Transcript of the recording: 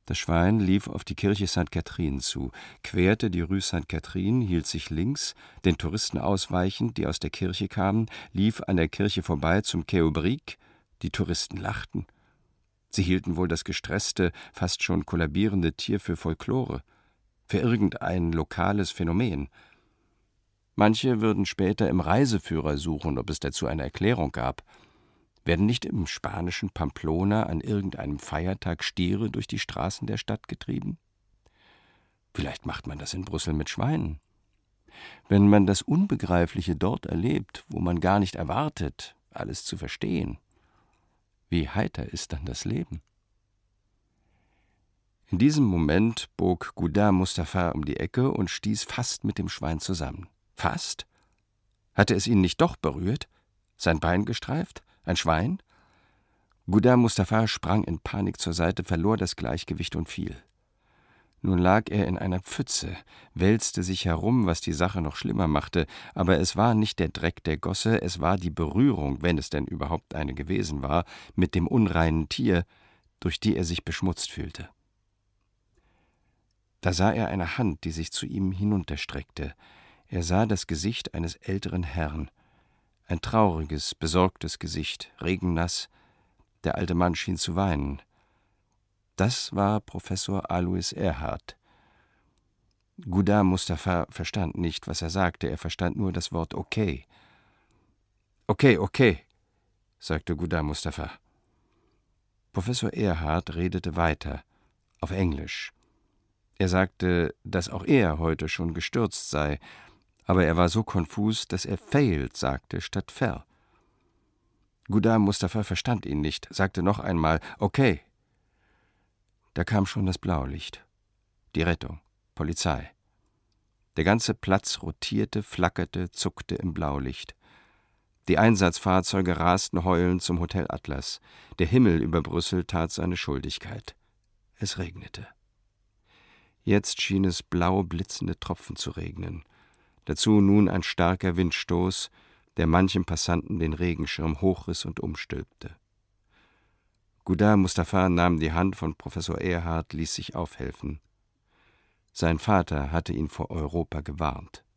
Das Schwein lief auf die Kirche St. Catherine zu, querte die Rue St. Catherine, hielt sich links, den Touristen ausweichend, die aus der Kirche kamen, lief an der Kirche vorbei zum Quai aux Briques. Die Touristen lachten. Sie hielten wohl das gestresste, fast schon kollabierende Tier für Folklore, für irgendein lokales Phänomen. Manche würden später im Reiseführer suchen, ob es dazu eine Erklärung gab. Werden nicht im spanischen Pamplona an irgendeinem Feiertag Stiere durch die Straßen der Stadt getrieben? Vielleicht macht man das in Brüssel mit Schweinen. Wenn man das Unbegreifliche dort erlebt, wo man gar nicht erwartet, alles zu verstehen, wie heiter ist dann das Leben? In diesem Moment bog Gaudin Mustapha um die Ecke und stieß fast mit dem Schwein zusammen. Fast? Hatte es ihn nicht doch berührt? Sein Bein gestreift? Ein Schwein? Gaudin Mustapha sprang in Panik zur Seite, verlor das Gleichgewicht und fiel. Nun lag er in einer Pfütze, wälzte sich herum, was die Sache noch schlimmer machte, aber es war nicht der Dreck der Gosse, es war die Berührung, wenn es denn überhaupt eine gewesen war, mit dem unreinen Tier, durch die er sich beschmutzt fühlte. Da sah er eine Hand, die sich zu ihm hinunterstreckte. Er sah das Gesicht eines älteren Herrn. Ein trauriges, besorgtes Gesicht, regennass. Der alte Mann schien zu weinen. Das war Professor Alois Erhardt. Gaudin Mustapha verstand nicht, was er sagte, er verstand nur das Wort okay. Okay, sagte Gaudin Mustapha. Professor Erhardt redete weiter, auf Englisch. Er sagte, dass auch er heute schon gestürzt sei, aber er war so konfus, dass er failed sagte statt fell. Gaudin Mustapha verstand ihn nicht, sagte noch einmal okay. Da kam schon das Blaulicht. Die Rettung, Polizei. Der ganze Platz rotierte, flackerte, zuckte im Blaulicht. Die Einsatzfahrzeuge rasten heulend zum Hotel Atlas. Der Himmel über Brüssel tat seine Schuldigkeit. Es regnete. Jetzt schien es blau blitzende Tropfen zu regnen. Dazu nun ein starker Windstoß, der manchem Passanten den Regenschirm hochriss und umstülpte. Gaudin Mustapha nahm die Hand von Professor Erhardt, ließ sich aufhelfen. Sein Vater hatte ihn vor Europa gewarnt.